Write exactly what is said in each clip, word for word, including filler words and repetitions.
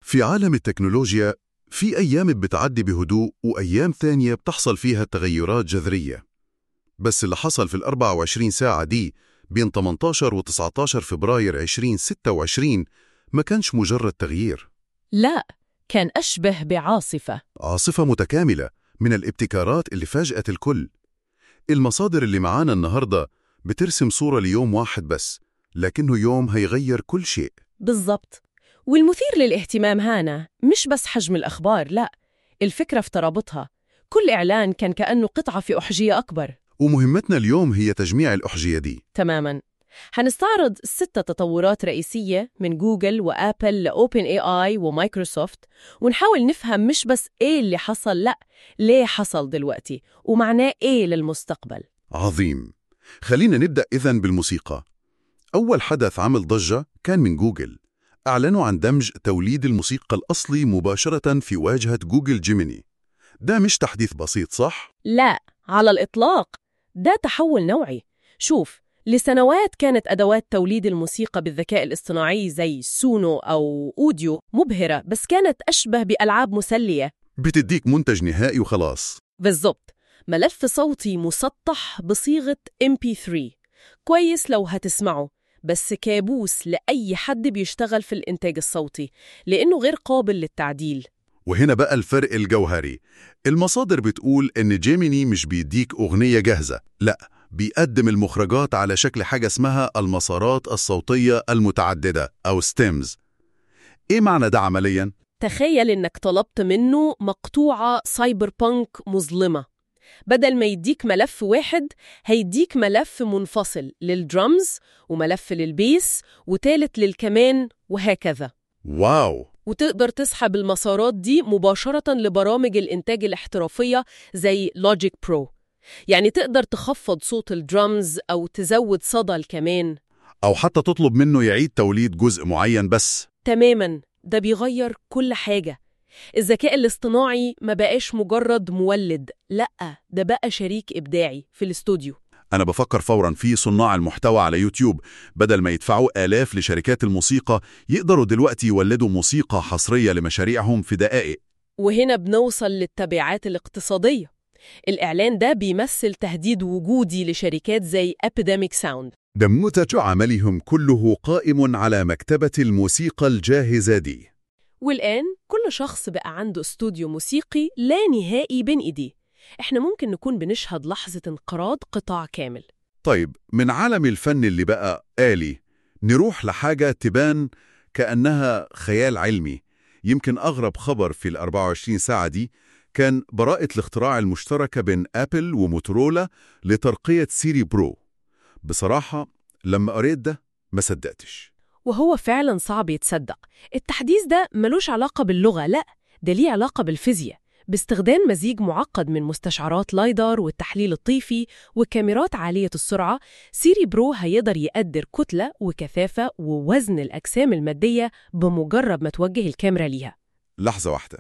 في عالم التكنولوجيا في أيام بتعدي بهدوء وأيام ثانية بتحصل فيها تغيرات جذرية. بس اللي حصل في الأربع وعشرين ساعة دي بين ثمانية عشر و تسعة عشر فبراير ألفين وستة وعشرين ما كانش مجرد تغيير، لا، كان أشبه بعاصفة. عاصفة متكاملة من الابتكارات اللي فاجأت الكل. المصادر اللي معانا النهاردة بترسم صورة ليوم واحد بس، لكنه يوم هيغير كل شيء. بالضبط. والمثير للاهتمام هنا مش بس حجم الأخبار، لا، الفكرة في ترابطها. كل إعلان كان كأنه قطعة في أحجية أكبر. ومهمتنا اليوم هي تجميع الأحجية دي. تماماً. هنستعرض ستة تطورات رئيسية من جوجل وآبل لأوبن اي آي ومايكروسوفت، ونحاول نفهم مش بس إيه اللي حصل، لا، ليه حصل دلوقتي ومعناه إيه للمستقبل. عظيم. خلينا نبدأ إذن بالموسيقى. أول حدث عمل ضجة كان من جوجل. أعلنوا عن دمج توليد الموسيقى الأصلي مباشرة في واجهة جوجل جيميني. ده مش تحديث بسيط، صح؟ لا، على الإطلاق. ده تحول نوعي. شوف، لسنوات كانت أدوات توليد الموسيقى بالذكاء الاصطناعي زي سونو أو أوديو مبهرة، بس كانت أشبه بألعاب مسلية. بتديك منتج نهائي وخلاص. بالضبط. ملف صوتي مسطح بصيغة إم بي ثري، كويس لو هتسمعه، بس كابوس لأي حد بيشتغل في الإنتاج الصوتي لأنه غير قابل للتعديل. وهنا بقى الفرق الجوهري. المصادر بتقول إن جيميني مش بيديك أغنية جاهزة، لا، بيقدم المخرجات على شكل حاجة اسمها المسارات الصوتية المتعددة أو ستيمز. إيه معنى ده عملياً؟ تخيل إنك طلبت منه مقطوعة سايبر بانك مظلمة. بدل ما يديك ملف واحد، هيديك ملف منفصل للدرامز وملف للبيس وتالت للكمان وهكذا. واو! وتقدر تسحب المسارات دي مباشرة لبرامج الإنتاج الاحترافية زي لوجيك برو. يعني تقدر تخفض صوت الدرامز أو تزود صدى الكمان، أو حتى تطلب منه يعيد توليد جزء معين بس. تماماً. ده بيغير كل حاجة. الذكاء الاصطناعي ما بقاش مجرد مولد، لأ، ده بقى شريك إبداعي في الاستوديو. أنا بفكر فوراً في صناع المحتوى على يوتيوب، بدل ما يدفعوا آلاف لشركات الموسيقى، يقدروا دلوقتي يولدوا موسيقى حصرية لمشاريعهم في دقائق. وهنا بنوصل للتبعات الاقتصادية. الإعلان ده بيمثل تهديد وجودي لشركات زي Epidemic Sound. دمنتج عملهم كله قائم على مكتبة الموسيقى الجاهزة دي. والآن كل شخص بقى عنده استوديو موسيقي لا نهائي بين إيديه. إحنا ممكن نكون بنشهد لحظة انقراض قطاع كامل. طيب، من عالم الفن اللي بقى آلي نروح لحاجة تبان كأنها خيال علمي. يمكن أغرب خبر في الأربع وعشرين ساعة دي كان براءة الاختراع المشتركة بين آبل وموتورولا لترقية سيري برو. بصراحة لما قريت ده ما صدقتش. وهو فعلا صعب يتصدق. التحديث ده ملوش علاقة باللغة، لا، ده ليه علاقة بالفيزياء. باستخدام مزيج معقد من مستشعرات لايدار والتحليل الطيفي وكاميرات عالية السرعة، سيري برو هيقدر يقدر كتلة وكثافة ووزن الأجسام المادية بمجرد ما توجه الكاميرا ليها. لحظة واحدة،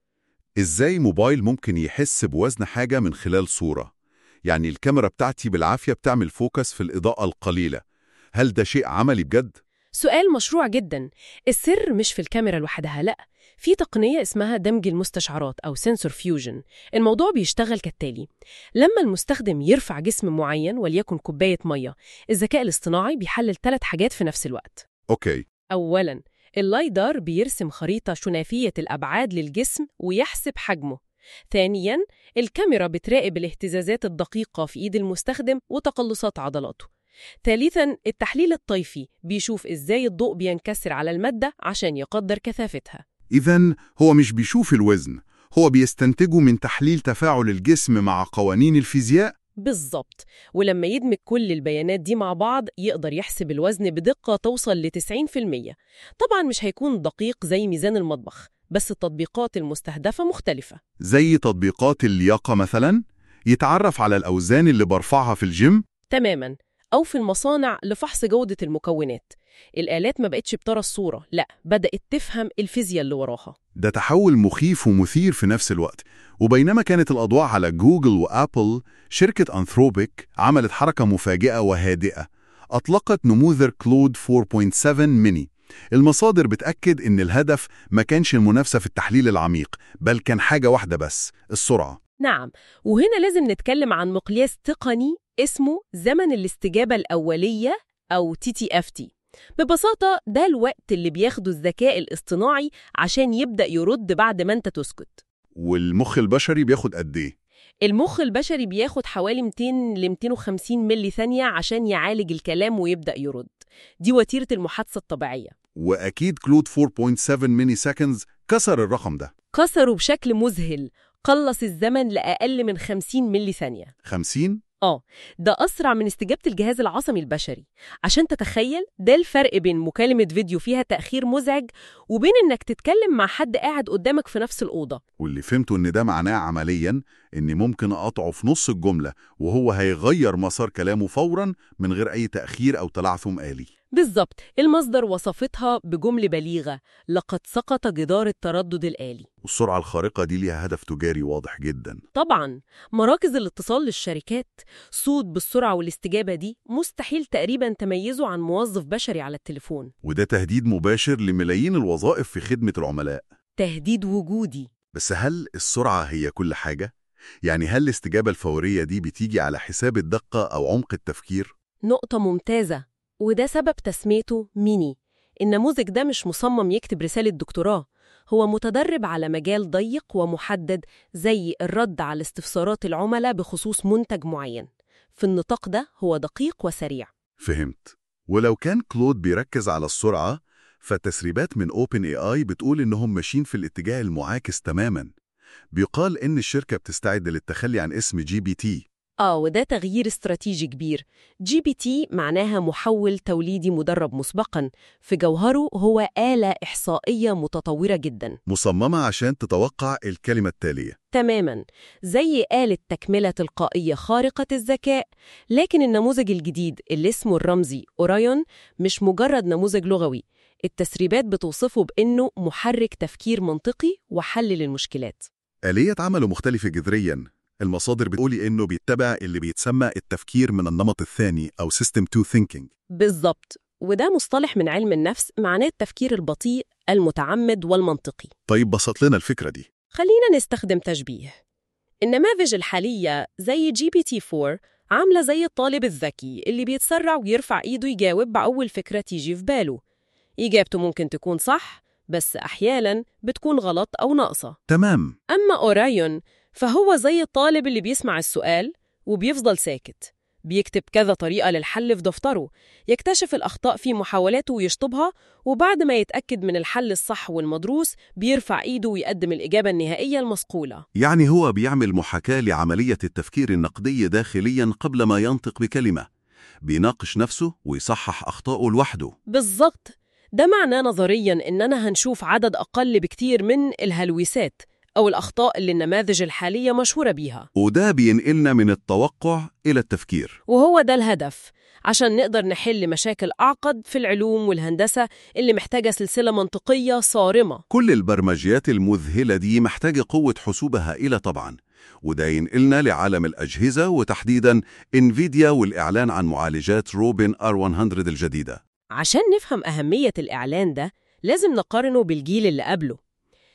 إزاي موبايل ممكن يحس بوزن حاجة من خلال صورة؟ يعني الكاميرا بتاعتي بالعافية بتعمل فوكس في الإضاءة القليلة. هل ده شيء عملي بجد؟ سؤال مشروع جدا. السر مش في الكاميرا لوحدها، لا، في تقنية اسمها دمج المستشعرات أو سنسور فيوجن. الموضوع بيشتغل كالتالي: لما المستخدم يرفع جسم معين وليكن كوباية مية، الذكاء الاصطناعي بيحلل ثلاث حاجات في نفس الوقت. أوكي. أولاً، اللايدار بيرسم خريطة شنافية الأبعاد للجسم ويحسب حجمه. ثانياً، الكاميرا بتراقب الاهتزازات الدقيقة في إيد المستخدم وتقلصات عضلاته. ثالثاً، التحليل الطيفي بيشوف إزاي الضوء بينكسر على المادة عشان يقدر كثافتها. إذن هو مش بيشوف الوزن، هو بيستنتجه من تحليل تفاعل الجسم مع قوانين الفيزياء. بالضبط. ولما يدمج كل البيانات دي مع بعض، يقدر يحسب الوزن بدقة توصل ل تسعين بالمية. طبعاً مش هيكون دقيق زي ميزان المطبخ، بس التطبيقات المستهدفة مختلفة. زي تطبيقات اللياقة مثلاً، يتعرف على الأوزان اللي برفعها في الجيم. تماماً. أو في المصانع لفحص جودة المكونات. الآلات ما بقتش بترى الصورة، لا، بدأت تفهم الفيزياء اللي وراها. ده تحول مخيف ومثير في نفس الوقت. وبينما كانت الأضواء على جوجل وآبل، شركة أنثروبيك عملت حركة مفاجئة وهادئة. أطلقت نموذج كلود أربعة فاصلة سبعة ميني المصادر بتأكد إن الهدف ما كانش المنافسة في التحليل العميق، بل كان حاجة واحدة بس: السرعة. نعم، وهنا لازم نتكلم عن مقياس تقني اسمه زمن الاستجابة الأولية أو تي تي إف تي. ببساطة ده الوقت اللي بياخده الذكاء الاصطناعي عشان يبدأ يرد بعد ما أنت تسكت. والمخ البشري بياخد قد إيه؟ المخ البشري بياخد حوالي مئتين ل مئتين وخمسين ملي ثانية عشان يعالج الكلام ويبدأ يرد. دي وتيرة المحادثة الطبيعية. وأكيد كلود أربعة فاصلة سبعة ميني سكندز كسر الرقم ده. كسروا بشكل مذهل، قلص الزمن لأقل من خمسين ملي ثانية. خمسين؟ آه، ده أسرع من استجابة الجهاز العصبي البشري. عشان تتخيل ده الفرق بين مكالمة فيديو فيها تأخير مزعج وبين إنك تتكلم مع حد قاعد قدامك في نفس الأوضة. واللي فهمته إن ده معناه عملياً إني ممكن أقطعه في نص الجملة وهو هيغير مسار كلامه فوراً من غير أي تأخير أو تلعثم آلي. بالظبط، المصدر وصفتها بجملة بليغة: لقد سقط جدار التردد الآلي. والسرعة الخارقة دي ليها هدف تجاري واضح جداً. طبعاً، مراكز الاتصال للشركات صوت بالسرعة والاستجابة دي مستحيل تقريباً تميزه عن موظف بشري على التليفون. وده تهديد مباشر لملايين الوظائف في خدمة العملاء. تهديد وجودي. بس هل السرعة هي كل حاجة؟ يعني هل الاستجابة الفورية دي بتيجي على حساب الدقة أو عمق التفكير؟ نقطة ممتازة، وده سبب تسميته ميني. النموذج ده مش مصمم يكتب رسالة دكتوراه، هو متدرب على مجال ضيق ومحدد زي الرد على استفسارات العملاء بخصوص منتج معين. في النطاق ده هو دقيق وسريع. فهمت. ولو كان كلود بيركز على السرعة، فالتسريبات من أوبن إي آي بتقول إنهم ماشيين في الاتجاه المعاكس تماماً. بيقال إن الشركة بتستعد للتخلي عن اسم جي بي تي. آه، وده تغيير استراتيجي كبير. جي بي تي معناها محول توليدي مدرب مسبقاً، في جوهره هو آلة إحصائية متطورة جداً، مصممة عشان تتوقع الكلمة التالية. تماماً زي آلة تكملة تلقائية خارقة الذكاء. لكن النموذج الجديد اللي اسمه الرمزي أورايون مش مجرد نموذج لغوي، التسريبات بتوصفه بأنه محرك تفكير منطقي وحل للمشكلات. آلية عمله مختلفة جذرياً. المصادر بتقولي إنه بيتبع اللي بيتسمى التفكير من النمط الثاني أو System تو Thinking. بالضبط، وده مصطلح من علم النفس معناه التفكير البطيء المتعمد والمنطقي. طيب بسط لنا الفكرة دي. خلينا نستخدم تشبيه. النماذج الحالية زي جي بي تي أربعة عاملة زي الطالب الذكي اللي بيتسرع ويرفع إيده يجاوب بأول فكرة تيجي في باله. إجابته ممكن تكون صح، بس أحياناً بتكون غلط أو ناقصة. تمام. أما أورايون فهو زي الطالب اللي بيسمع السؤال وبيفضل ساكت، بيكتب كذا طريقة للحل في دفتره، يكتشف الأخطاء في محاولاته ويشطبها، وبعد ما يتأكد من الحل الصح والمدروس بيرفع إيده ويقدم الإجابة النهائية المصقولة. يعني هو بيعمل محاكاة لعملية التفكير النقدي داخلياً قبل ما ينطق بكلمة، بيناقش نفسه ويصحح أخطاءه لوحده. بالضبط، ده معناه نظرياً إننا هنشوف عدد أقل بكتير من الهلوسات أو الأخطاء اللي النماذج الحالية مشهورة بيها. وده بينقلنا من التوقع إلى التفكير، وهو ده الهدف، عشان نقدر نحل مشاكل أعقد في العلوم والهندسة اللي محتاجة سلسلة منطقية صارمة. كل البرمجيات المذهلة دي محتاجة قوة حسوب هائلة طبعاً. وده ينقلنا لعالم الأجهزة وتحديداً إنفيديا والإعلان عن معالجات روبن آر مية الجديدة. عشان نفهم أهمية الإعلان ده لازم نقارنه بالجيل اللي قبله.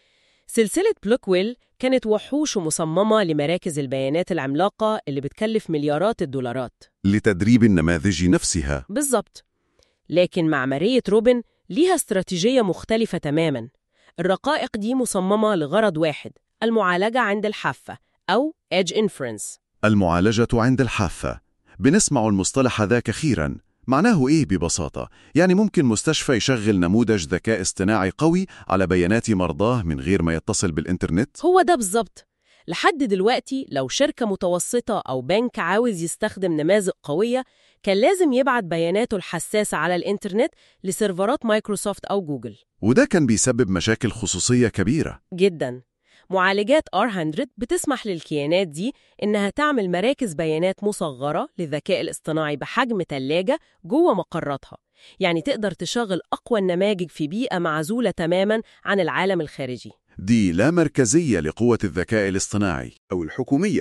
سلسلة بلوكويل كانت وحوش مصممة لمراكز البيانات العملاقة اللي بتكلف مليارات الدولارات لتدريب النماذج نفسها. بالضبط. لكن معمارية روبن ليها استراتيجية مختلفة تماماً. الرقائق دي مصممة لغرض واحد: المعالجة عند الحافة أو Edge Inference. المعالجة عند الحافة. بنسمع المصطلح ذا كثيراً. معناه إيه ببساطة؟ يعني ممكن مستشفى يشغل نموذج ذكاء اصطناعي قوي على بيانات مرضاه من غير ما يتصل بالإنترنت؟ هو ده بالظبط. لحد دلوقتي لو شركة متوسطة أو بنك عاوز يستخدم نماذج قوية كان لازم يبعت بياناته الحساسة على الإنترنت لسيرفرات مايكروسوفت أو جوجل، وده كان بيسبب مشاكل خصوصية كبيرة جداً. معالجات آر مية بتسمح للكيانات دي إنها تعمل مراكز بيانات مصغرة للذكاء الاصطناعي بحجم تلاجة جوه مقراتها، يعني تقدر تشغل أقوى النماذج في بيئة معزولة تماماً عن العالم الخارجي. دي لا مركزية لقوة الذكاء الاصطناعي أو الحكومية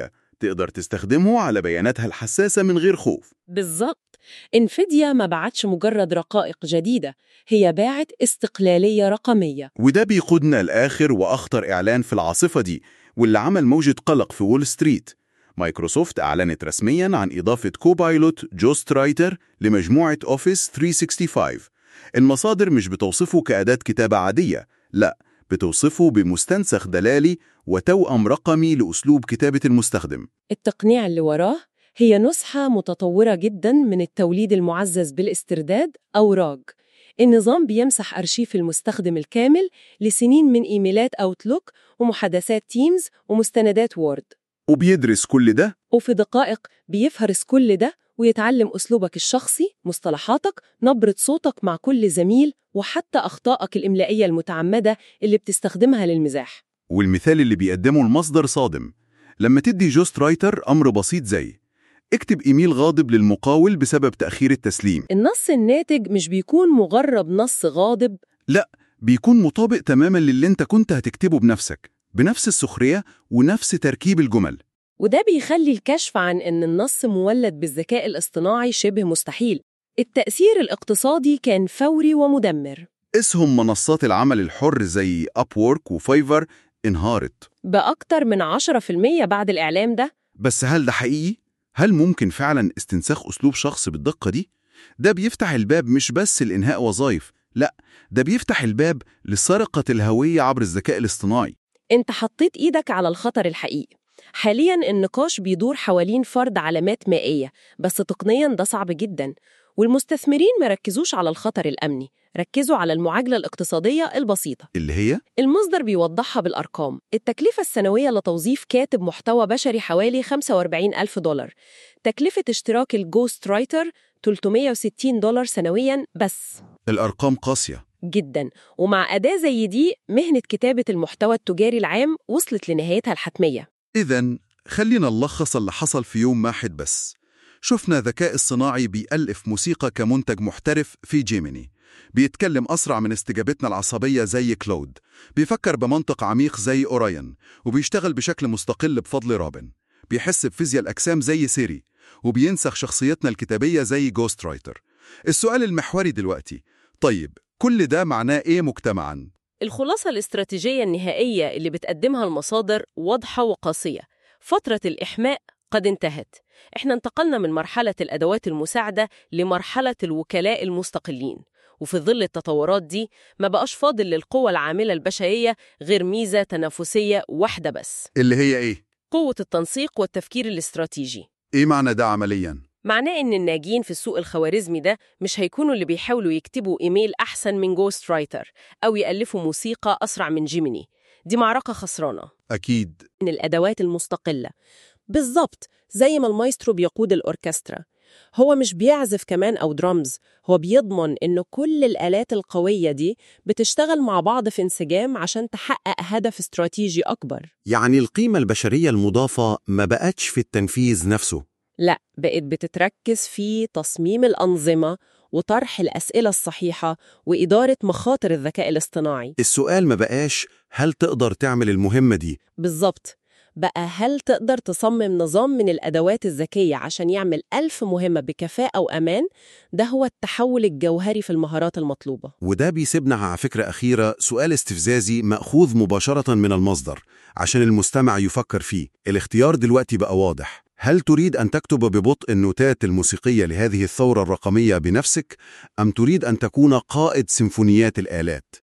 تقدر تستخدمه على بياناتها الحساسة من غير خوف. بالظبط. انفيديا ما باعتش مجرد رقائق جديدة، هي باعت استقلالية رقمية. وده بيقودنا لآخر وأخطر إعلان في العاصفة دي، واللي عمل موجة قلق في وول ستريت. مايكروسوفت أعلنت رسمياً عن إضافة كوبايلوت جوست رايتر لمجموعة أوفيس ثلاثمية وخمسة وستين. المصادر مش بتوصفه كأداة كتابة عادية، لا، بتوصفه بمستنسخ دلالي وتوأم رقمي لأسلوب كتابة المستخدم. التقنية اللي وراه هي نسخة متطورة جداً من التوليد المعزز بالاسترداد أو راج. النظام بيمسح أرشيف المستخدم الكامل لسنين من إيميلات أوتلوك ومحادثات تيمز ومستندات وورد، وبيدرس كل ده، وفي دقائق بيفهرس كل ده ويتعلم أسلوبك الشخصي، مصطلحاتك، نبرة صوتك مع كل زميل، وحتى أخطائك الإملائية المتعمدة اللي بتستخدمها للمزاح. والمثال اللي بيقدمه المصدر صادم. لما تدي جوست رايتر أمر بسيط زي اكتب إيميل غاضب للمقاول بسبب تأخير التسليم، النص الناتج مش بيكون مجرد نص غاضب، لا، بيكون مطابق تماماً للي انت كنت هتكتبه بنفسك، بنفس السخرية ونفس تركيب الجمل. وده بيخلي الكشف عن إن النص مولد بالذكاء الاصطناعي شبه مستحيل. التأثير الاقتصادي كان فوري ومدمر. اسهم منصات العمل الحر زي أبورك وفايفر انهارت بأكتر من عشرة في المية بعد الإعلام ده. بس هل ده حقيقي؟ هل ممكن فعلاً استنساخ أسلوب شخص بالدقة دي؟ ده بيفتح الباب مش بس لإنهاء وظائف، لا، ده بيفتح الباب لسرقة الهوية عبر الذكاء الاصطناعي. انت حطيت ايدك على الخطر الحقيقي. حالياً النقاش بيدور حوالين فرض علامات مائية، بس تقنياً ده صعب جداً. والمستثمرين ما ركزوش على الخطر الأمني، ركزوا على المعادلة الاقتصادية البسيطة اللي هي المصدر بيوضحها بالأرقام. التكلفة السنوية لتوظيف كاتب محتوى بشري حوالي خمسة وأربعين ألف دولار. تكلفة اشتراك الجوست رايتر ثلاثمية وستين دولار سنوياً بس. الأرقام قاسية جداً. ومع أداة زي دي مهنة كتابة المحتوى التجاري العام وصلت لنهايتها الحتمية. إذن خلينا نلخص اللي حصل في يوم واحد بس. شفنا ذكاء الصناعي بيألف موسيقى كمنتج محترف في جيميني، بيتكلم أسرع من استجابتنا العصبية زي كلود، بيفكر بمنطق عميق زي أوراين، وبيشتغل بشكل مستقل بفضل رابن، بيحس بفيزياء الأجسام زي سيري، وبينسخ شخصيتنا الكتابية زي جوست رايتر. السؤال المحوري دلوقتي، طيب كل ده معناه إيه مجتمعاً؟ الخلاصة الاستراتيجية النهائية اللي بتقدمها المصادر واضحة وقاسية. فترة الإحماء قد انتهت. إحنا انتقلنا من مرحلة الأدوات المساعدة لمرحلة الوكلاء المستقلين، وفي ظل التطورات دي ما بقاش فاضل للقوى العاملة البشرية غير ميزة تنافسية واحدة بس، اللي هي إيه؟ قوة التنسيق والتفكير الاستراتيجي. إيه معنى ده عملياً؟ معناه إن الناجين في السوق الخوارزمي ده مش هيكونوا اللي بيحاولوا يكتبوا إيميل أحسن من جوست رايتر أو يألفوا موسيقى أسرع من جيميني. دي معركة خسرانة. أكيد. من الأدوات المستقلة بالظبط زي ما المايسترو بيقود الأوركسترا، هو مش بيعزف كمان أو درامز، هو بيضمن إن كل الآلات القوية دي بتشتغل مع بعض في انسجام عشان تحقق هدف استراتيجي أكبر. يعني القيمة البشرية المضافة ما بقتش في التنفيذ نفسه، لا، بقت بتتركز في تصميم الأنظمة وطرح الأسئلة الصحيحة وإدارة مخاطر الذكاء الاصطناعي. السؤال ما بقاش هل تقدر تعمل المهمة دي؟ بالظبط، بقى هل تقدر تصمم نظام من الأدوات الذكية عشان يعمل ألف مهمة بكفاءة وأمان؟ ده هو التحول الجوهري في المهارات المطلوبة. وده بيسيبنا على فكرة أخيرة سؤال استفزازي مأخوذ مباشرة من المصدر عشان المستمع يفكر فيه. الاختيار دلوقتي بقى واضح. هل تريد أن تكتب ببطء النوتات الموسيقية لهذه الثورة الرقمية بنفسك؟ أم تريد أن تكون قائد سيمفونيات الآلات؟